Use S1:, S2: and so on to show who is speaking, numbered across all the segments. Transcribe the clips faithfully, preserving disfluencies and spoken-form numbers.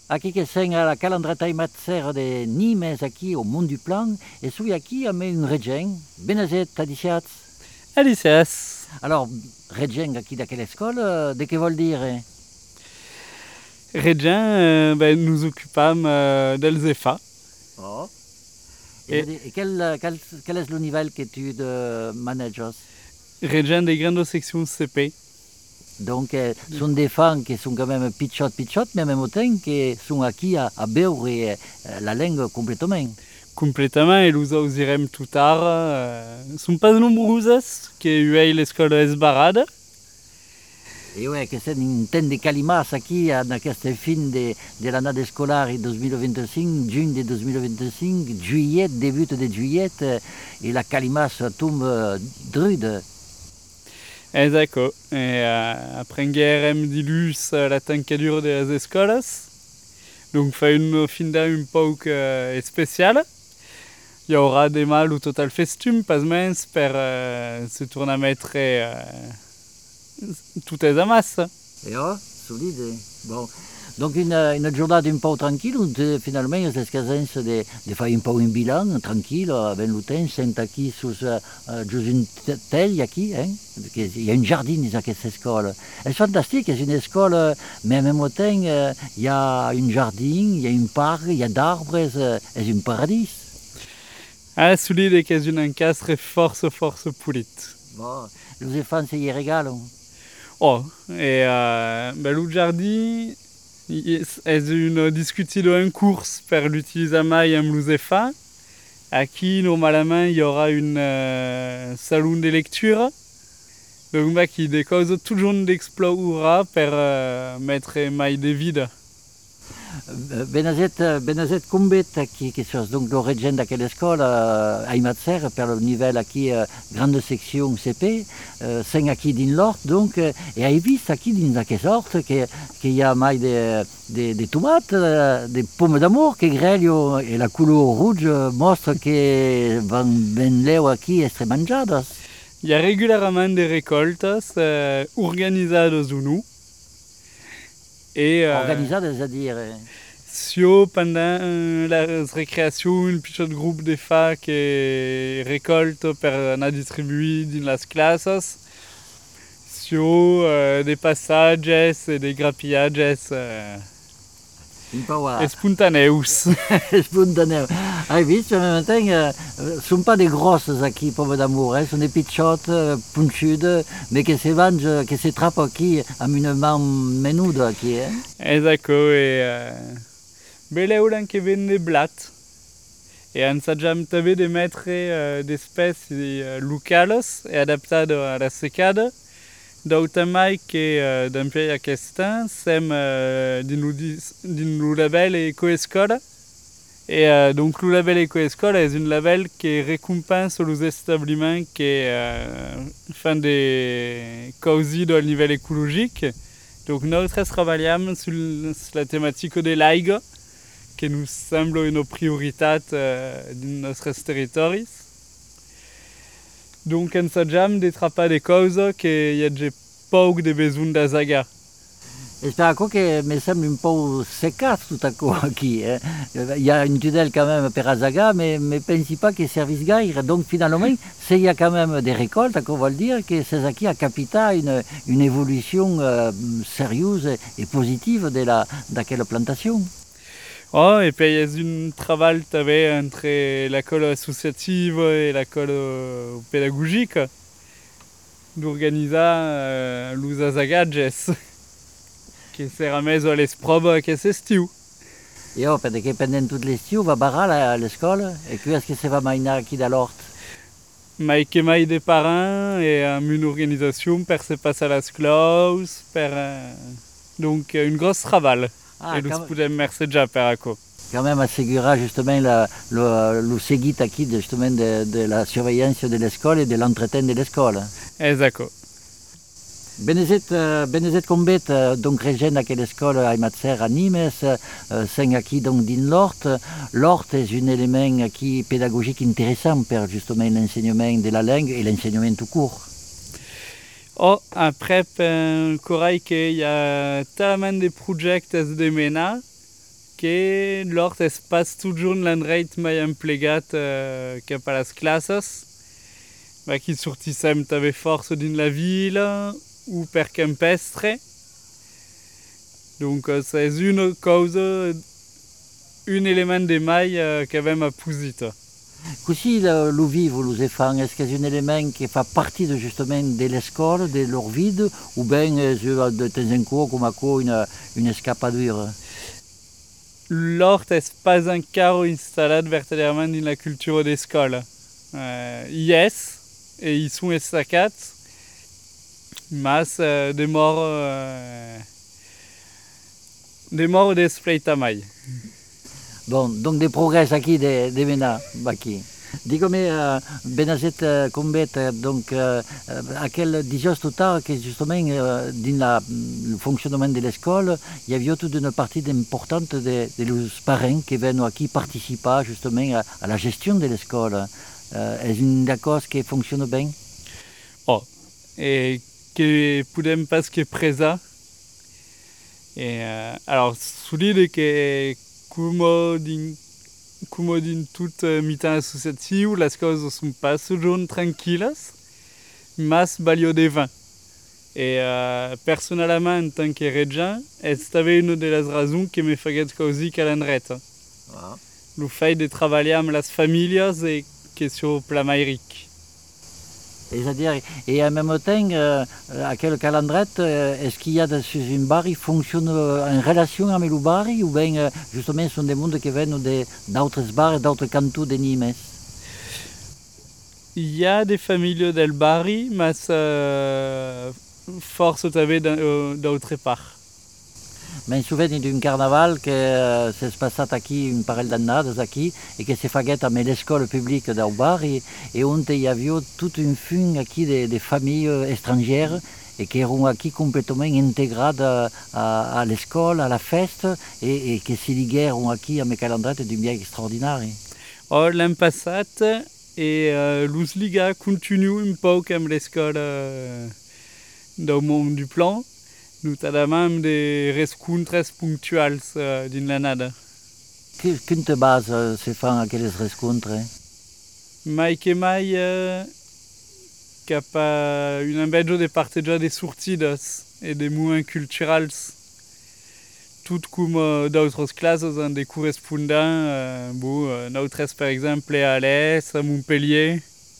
S1: Aqui que sen a la calandreta imatzer de Nimes aqui au Mont du Plan, et sous aqui a me une regen, benazet tadiciats.
S2: Alicias.
S1: Alors, regen aqui d'aquella escola, de que vol dire?
S2: Regin, euh, ben, nous occupâmes euh, d'Elzefa.
S1: Oh. Et,
S2: Et
S1: et quel, quel, quel est le niveau que tu de manages?
S2: Regin des grandes sections C P.
S1: Donc, euh, sont des femmes qui sont quand même pichot pichot, mais en même temps qui sont acquis à, à beurre euh, la langue complètement.
S2: Complètement, et nous osirem tout tard. Euh, sont pas nombreuses qui eu l'école Esbarade.
S1: Et ouais, que c'est une tenne de calimas aquí en aquesta fin de, de l'année scolaire deux mille vingt-cinq, juin de deux mille vingt-cinq, juillet, début de juillet, et la calimas tombe drude.
S2: Exacto. Et euh, aprenguerem dilus la tancadure des escolas. Donc, fait une fin d'année un peu euh, spéciale. Il y aura des mâles au total festum, pas mens, per euh, se tournametre euh, tout est à masse.
S1: Et oh, solide. Bon. Donc une, une journée un peu tranquille, où finalement les escasens de, de faire un peu un bilan tranquille, avec le temps, c'est aquí sous uh, une telle ici, hein? Il y a un jardin dans cette école. C'est fantastique, c'est une école, mais en même temps, il y a un jardin, il y a un parc, il y a d'arbres, c'est un paradis.
S2: Ah, solide que c'est une castre force, force pulite.
S1: Bon, les enfants se y régalent.
S2: Oh, et euh, ben, le jardin est une discutée en course per l'utilisation en Mlouzefa. Aquí, normalement, il y aura une euh, salon de lecture. Donc, bah, qui des causes toujours d'explorer per euh, mettre mai de vide.
S1: Benazet, Benazet Kumbet, qui est chose, donc l'origine de quelle école, euh, à Imatzer, per le niveau qui euh, grande section C P, euh, c'est aquí din l'ort, donc, euh, et à Evis, aquí din quelque sorte, qu'il y a mai des de, de tomates, euh, des pommes d'amour, que grelio, et la couleur rouge montre que van ben leo aquí estre manjadas.
S2: Il y a régulièrement des récoltes euh, organisées au nous.
S1: Et, euh, organisées, c'est-à-dire
S2: Sio, pendant euh, la récréation, un petit groupe de femmes qui récolte per na distribué dans les classes. Sio, euh, des passages et des grappillages. Euh, Spontaneus.
S1: Spontaneus. Hai visto, en même temps, euh, sont pas des grosses aquí, pommes d'amour, hein, sont des pichottes, euh, punchudes, mais qui se vendent, qui se trappent aquí, à une main menude aquí, hein.
S2: Exacto, et euh, beleulan qui viennent des blattes. Et on s'aggiam també de mettre euh, d'espèces euh, locales et adaptées à la secade. D'autamai que euh, d'un pays à Kestin, sem euh, d'un label éco-escola. Et euh, donc le label éco-escola est un label qui récompense les établissements qui euh, font des causes au niveau écologique. Donc nous travaillons sur, sur la thématique des laigues, qui nous semble une priorité euh, dans notre territoire. Donc on s'aggiam de trappare des causes qu'il y a déjà pas de besoin d'azaga.
S1: J'espère que me semble un peu secat tout à coup ici. Hein. Il y a une tutelle quand même per azaga, mais je ne pense pas que service gaire. Donc finalement, s'il y a quand même des récoltes, on va le dire que c'est qui a capité une, une évolution euh, sérieuse et positive de la d'aquelle plantation.
S2: Oh, et puis il y a un travail entre l'école associative et l'école euh, pédagogique d'organiser euh, les azagages qui sera mis à l'esprove que c'est stiu.
S1: Et oh, parce que pendant tout l'estiu, va barrer à l'école, et puis est-ce que ça va mainer qui dans l'hort?
S2: Mais que mai des parents et une organisation per se passer à la clause, per euh, donc une grosse travail. Ah, et nous pouvons merci déjà per acco.
S1: Quand même assurer justement la, le, le seguit acquis justement de, de la surveillance de l'école et de l'entretien de l'école.
S2: Exacto.
S1: Benezet, uh, Benezet Combet, uh, donc régent d'aquella escola a Matzer a Nimes, uh, c'est aquí donc din l'hort. L'hort est un élément aquí pédagogique intéressant pour justement l'enseignement de la langue et l'enseignement tout court.
S2: Oh, après, un corail qu'il y a tellement de projets de mena, que l'hort es pas toujours l'endreit mai emplegat uh, cap a les classes, ma qui sortissem també força dins la vila o per campestre. Donc uh, c'est une causa, un élément de mai uh, que avem a Pusita.
S1: Così lo vivo, lo fan, est-ce que c'est un élément qui fait partie de, justement de l'école, de leur vie, ou bien de temps en temps comme quoi une, une escapadure?
S2: L'hort est pas encore installat verdaderament dans la culture d'escola. Uh, hi és, et hi sont estacats, mas uh, de mort uh, de mort d'espleita mai.
S1: Bon, donc des progrès aquí de, de Mena, aquí. Dígame, uh, Benazet uh, Combet, uh, donc, uh, à quel dijous tout tard que justement, uh, dans la, le fonctionnement de l'école, il y avait toute une partie importante de, de los parents qui viennent ici participer justement à, à la gestion de l'école. Uh, est-ce une chose qui fonctionne bien?
S2: Oh, et que podem pas que presa. Et, uh, alors, solide que Como din, como din tout uh, mitan associatiu, les coses sont pas toujours tranquilles, mas balio de vin. Et uh, personnellement, en tant que regent, c'est une de les raisons qui me fait così calendreta. Ah. Le fait de travailler avec les familles et que sur le plan maïrique.
S1: C'est-à-dire, et en même temps, euh, à quel calendrier, euh, est-ce qu'il y a dans une bar qui fonctionne en relation avec le bar, ou bien euh, justement ce sont des mondes qui viennent d'autres bars et d'autres cantons de Nîmes?
S2: Il y a des familles del barri, mais euh, force d'autres parts.
S1: Mais souviens d'un carnaval que euh, s'est passé ici une parole d'années ici et que s'est fait à l'école publique del barri et où il y avait toute une fune ici de, de familles étrangères et qui étaient ici complètement intégrées à, à, à l'école, à la fête et, et qui se liguèrent ici à mes calendriers d'un bien extraordinaire.
S2: Oh, l'an passé, et euh, l'U S Liga continue un peu comme l'école euh, dans le monde du plan. Notamment des rencontres ponctuelles uh, din l'annada.
S1: Quin te base uh, se fan aquelles rencontres?
S2: Mai que mai uh, cap a un embedjo de partejar de sortides et des moments culturels. Tout comme uh, d'autres classes en des correspondants, uh, bon, uh, notre par exemple à Alès, à Montpellier.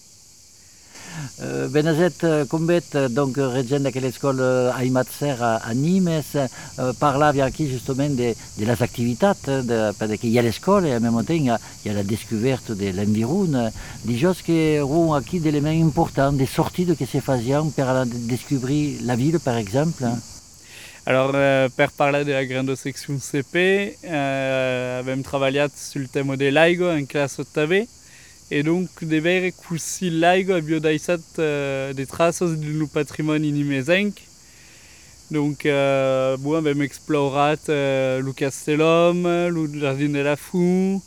S1: Uh, Benazet Combet, donc régent de l'école Aymatser à, à Nîmes, uh, parlait ici justement de, de les activités, de, parce qu'il y a l'école et en même temps il y a, il y a la découverte de l'environnement, des choses qui ont ici des éléments importants, des sorties que se faisaient pour découvrir la ville par exemple.
S2: Alors, euh, per parler de la grande section C P, euh, avem travaillé sur le thème de l'aigo en classe ottave. Et donc, de veure que l'aigo a biodaisat uh, des traces du patrimoine nimesenc. Donc, uh, bon, avem explorat uh, le Castellum, le Jardin de la Fou,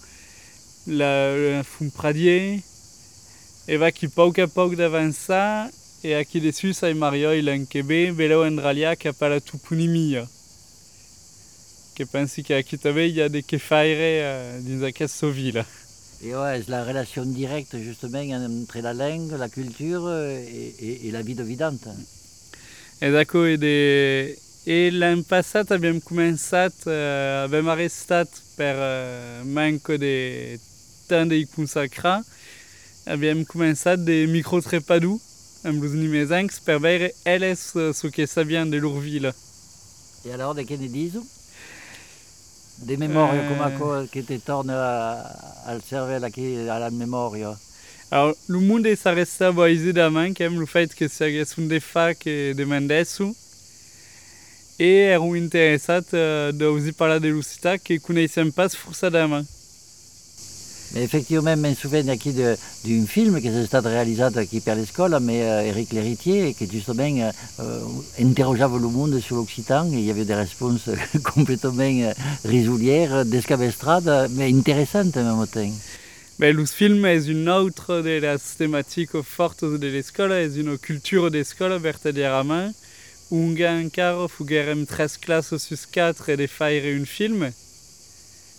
S2: la Fou Pradier. Et va qui poc a poc d'avançar, et aquí dessus, sai Mario il en quebe, veleu en ralia cap a la toponimia. Que pensi qu'aquí també il y a des que faire uh, dins aquesta ville.
S1: Et ouais, c'est la relation directe justement entre la langue, la culture et, et, et la vie de vidante.
S2: Et d'accord, et, de... et l'an passat abbiamo començat, uh, abbiamo arrestat per uh, manco de temps de consacrar, abbiamo començat de micro-trepadou amb los nimesencs per veure elles uh, ce que sabien de leur ville.
S1: Et alors, de què ne dius? Des mémoires euh... comme quoi qui te tornent al cerveau aquí à la mémoire.
S2: Alors, le monde s'arrêta aisédament quand le fait que s'hagués un de fa que demandessu et ero interessat uh, d'ausi parlar de l'Occità que connaissem pas forçadament.
S1: Mais effectivement, je me souviens d'un film qui s'est réalisé ici par l'école, mais euh, Éric Léritier, qui justement euh, interrogeait le monde sur l'Occitan, et il y avait des réponses complètement euh, risolières, descabestrades, mais intéressantes en même temps.
S2: Ben, le film est une autre de las thématiques fortes de l'école, est une culture d'école verdaderament. Un gars encara fuguérem tres classes sur quatre et de faire un film.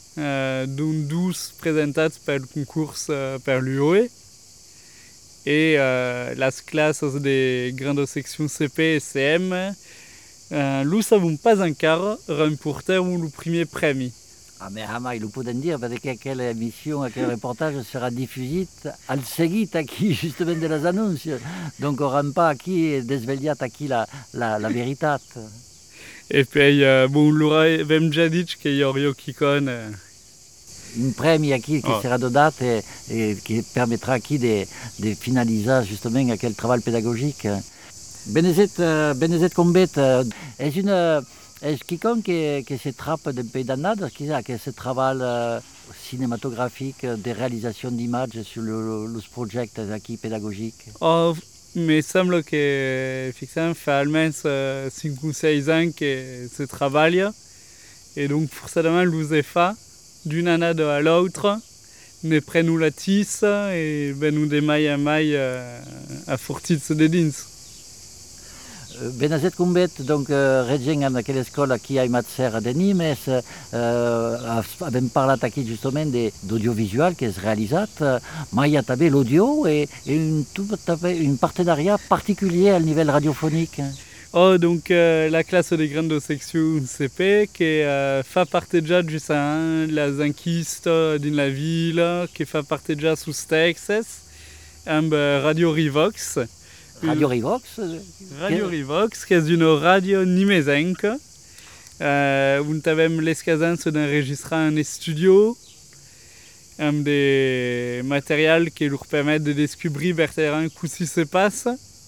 S2: eh, d'un dus presentats pel concurs eh, per l'U O E. Et eh, las classes de grande section C P et C M, eh, lo savons pas encara, remportèrent le premier premi.
S1: Ah, mais Hama, il peut dire parce que quelle émission, quel reportage sera diffusé al seguit aquí justement de les annonces. Donc on rend pas aquí desvegliat aquí la, la, la vérité.
S2: Et puis, eh, bon, l'avem déjà dit qu'il y aurait qui con. Eh,
S1: Un premi aquí qui
S2: Oh.
S1: sera donat et, et qui permettra aquí de, de finaliser justement aquel travail pédagogique. Benezet, euh, Benezet Combet, euh, est une est quiconque qui, qui se trappe d'un pays d'annade, qui a qui se travaille euh, cinématographique, de réalisation d'images sur le, le projet aquí pédagogique.
S2: Oh, me semble que effectivement fait almens eh, cinq ou six ans que se travaille. Et donc, forcément, l'use fa d'une année à l'autre, ne prennent la tisse et ben nous de maille à maille euh, à fortits de dins.
S1: Euh, Benazet Combet, donc euh, regent en aquella escola qui a Matser de Nimes, euh, avem parlat aquí justement d'audiovisual qui est réalisé, mais il y a també l'audio et, et une, tout à fait, une partenariat particulier à niveau radiophonique.
S2: Oh, donc euh, la classe des grandes sections C P qui euh, fait partie déjà du sein, la zinquiste dans la ville, qui fait partie déjà sous Texas, amb Radio Rivox.
S1: Radio Rivox.
S2: Radio Rivox, qui est une radio nimesenque. Euh, on avem l'escasance d'enregistrer un studio, amb des matériels qui leur permettent de découvrir vertement ce qui se passe.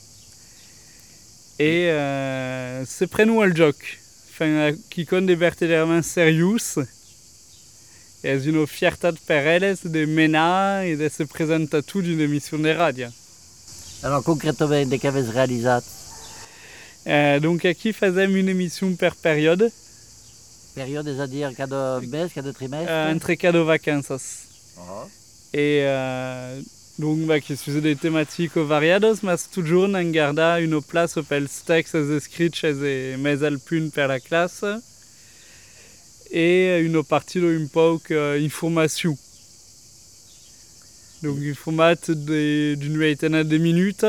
S2: Et euh, se prennent al joc, enfin, qui compte des vertébrements sérieux. Et c'est une fierté pour elles de mener et de se présenter à tout d'une émission de radio.
S1: Alors concrètement, de qu'avez réalisé?
S2: Euh, donc ici, faisons une émission par période,
S1: Période, c'est-à-dire cas de baisse, cas de trimestre.
S2: euh, entre cas de vacances.
S1: Oh.
S2: Et euh, donc, bah, qui sont des thématiques variées, mais toujours on garde une place pour les textes écrits et mes alpines pour la classe et une partie d'un peu d'information. Donc, un format d'une vingtaine de minutes,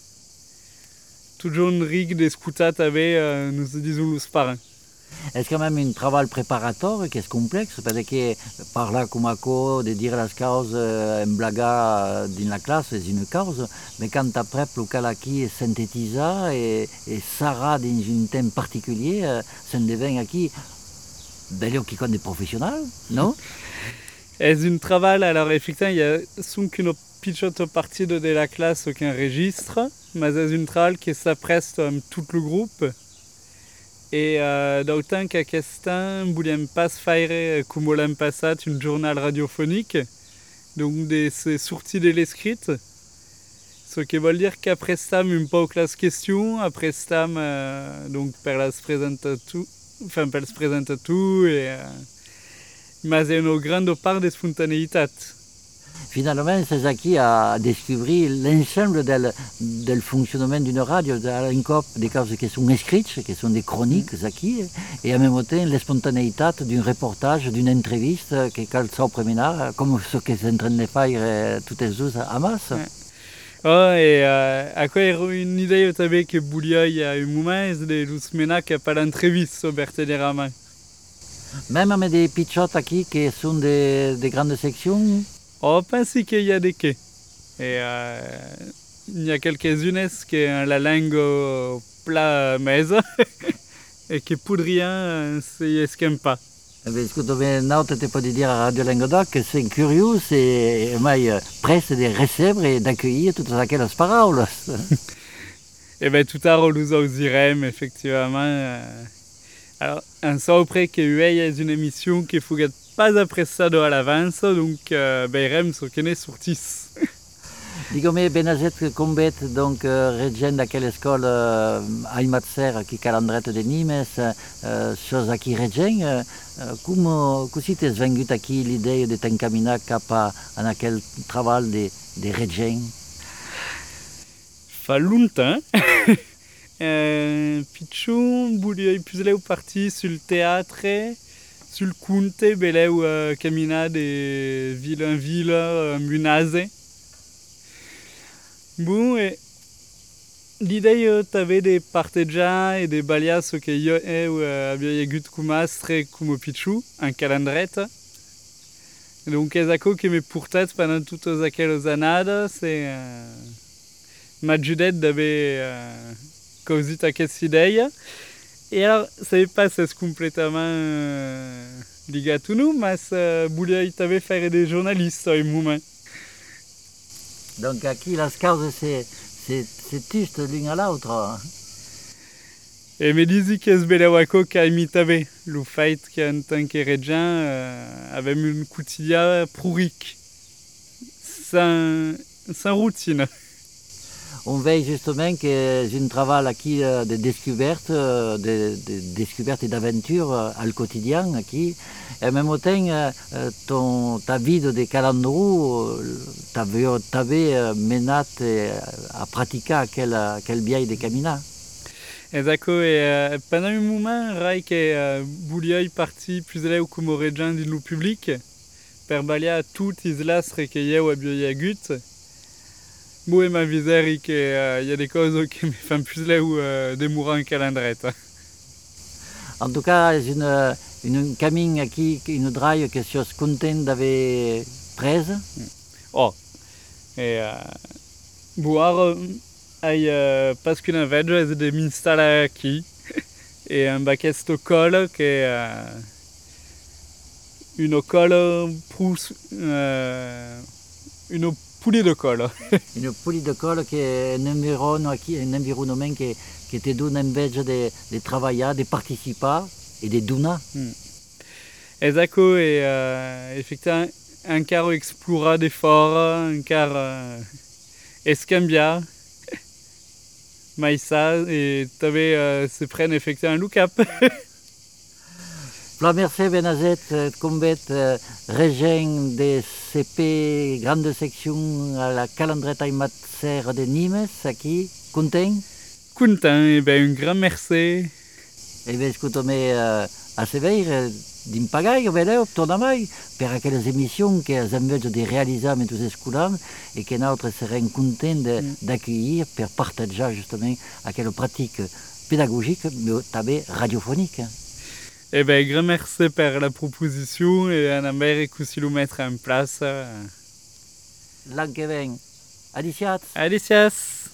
S2: toujours une rigue d'écouter avec euh, nous disons les parents.
S1: Est-ce quand même un travail préparatoire qui est complexe? Parce que par là, comme à quoi, de dire les causes en blaga dans la classe, c'est une cause, mais quand après, le cas qui est synthétisé et, et Sarah dans un thème particulier, ça devient qui bel qui compte des professionnels, non?
S2: C'est un travail, alors effectivement, il y a souvent qu'une petite partie de la classe qui enregistre, mais c'est un travail qui s'apprête à tout le groupe. Et euh, d'autant qu'à Castin, nous voulions pas faire comme l'an passé un journal radiophonique, donc des sorties de l'escrite, ce qui veut dire qu'après ça, un peu classe question, après ça, euh, donc per la se présente tout, enfin per se présente tout, et euh, mais c'est une grande part de spontanéité.
S1: Finalement, c'est ça qui a découvert l'ensemble du fonctionnement d'une radio, une cop des choses qui sont écrites, qui sont des chroniques, mm. et en même temps la spontanéité d'un reportage, d'une entreviste qui calça au premier, comme ce que c'est en train de faire toutes les jours à masse.
S2: Ouais. Oh, et euh, à quoi une idée au tabé que Boulia il y a un moment, c'est de nous mener qui a pas l'entreviste sur Berthe-des-Ramins.
S1: Même avec des pitchots qui sont des, des grandes sections.
S2: On pense qu'il y a des quais. Et euh, il y a quelques-unes qui ont la langue au plat mese et qui pour rien s'y esquiment pas.
S1: Eh bien, écoute, maintenant, tu peux dire à Radio Languedoc que c'est curieux, c'est presque de recevoir et d'accueillir toutes aquelles paroles.
S2: Et bien, tout à l'heure, nous osirons, effectivement. Euh, alors, un saut près qu'il y a une émission qu'il faut pas après ça de à l'avance, donc euh, ben sur qu'elle est sortie.
S1: Digome Benazet Combet, donc euh, régent d'aquella école euh, a Matser qui calendrette de Nimes, euh, chose à qui régent, euh, comment così t'es vengut aquí l'idée de t'encaminar cap a en aquel travail de, de régent?
S2: Fa longtemps. euh, Pichou, Boulieu, plus là où parti sur le théâtre. sul conte beleu uh, camina de villa en villa uh, munase. Bon, e l'idée uh, t'avais des partegia et des balias que io e uh, abia gut cumastre como pichu, un calandreta. Donc ezako que me portat pendant toutes aquelles anades, c'est uh, m'ajudet d'haver uh, causit aquesta idea. Et alors, ça n'est pas ça complètement euh, ligat à nous, mais ça voulait faire des journalistes à un moment.
S1: Donc aquí las causes c'est c'est c'est juste l'une à l'autre.
S2: Et me disait que ce belawako qu'a imité le fait qu'en tant que régent euh, avait une quotidien pourrique, sans, sans routine.
S1: On veille justement que j'ai un travail aquí euh, de découverte, euh, de, de découverte et d'aventure euh, au quotidien aquí. Et en même temps, euh, ton, ta vie de calandrou, t'avais t'avais menat à pratiquer quel quel biais de camina.
S2: Exactement. Et euh, pendant un moment, Rai que euh, voulait partir plus là comme régent du public, per balia toutes les islas recueillies ou à Bioyagut. Moi, ma visère, qu'il euh, y a des causes qui me font plus là où euh, des mourants en calendrette.
S1: En tout cas, c'est une, une camin qui, une draille que je suis content d'avoir prise.
S2: Oh, et euh, boire, il euh, parce qu'une vege est de m'installer ici et un baquet de colle qui est euh, une colle pousse, euh, une poulie de colle.
S1: Une poulie de colle qui est un environnement qui, un environnement qui, qui te donne envie de, de travailler, de participer et de donner.
S2: Mm. Exactement, et euh, effectivement, un quart explorer des forts, un quart euh, escambia, maïssa, et tu avais euh, se prennent effectivement un look-up.
S1: La merci Benazet, combet euh, régent de C P grande section à la calendreta et matser de Nimes, qui content.
S2: Content, et bien un grand merci.
S1: Et bien écoute-moi euh, à sévère d'impagay au beleu tornamai per aquelles émissions que les envie de réaliser avec tous les scolaires et que nous serons contents d'accueillir pour partager justement aquelles pratiques pédagogiques mais també radiophoniques.
S2: Eh bien, grand merci pour la proposition et on aimerait aussi le mettre en place.
S1: L'an que vient. Adiciats.
S2: Adicias.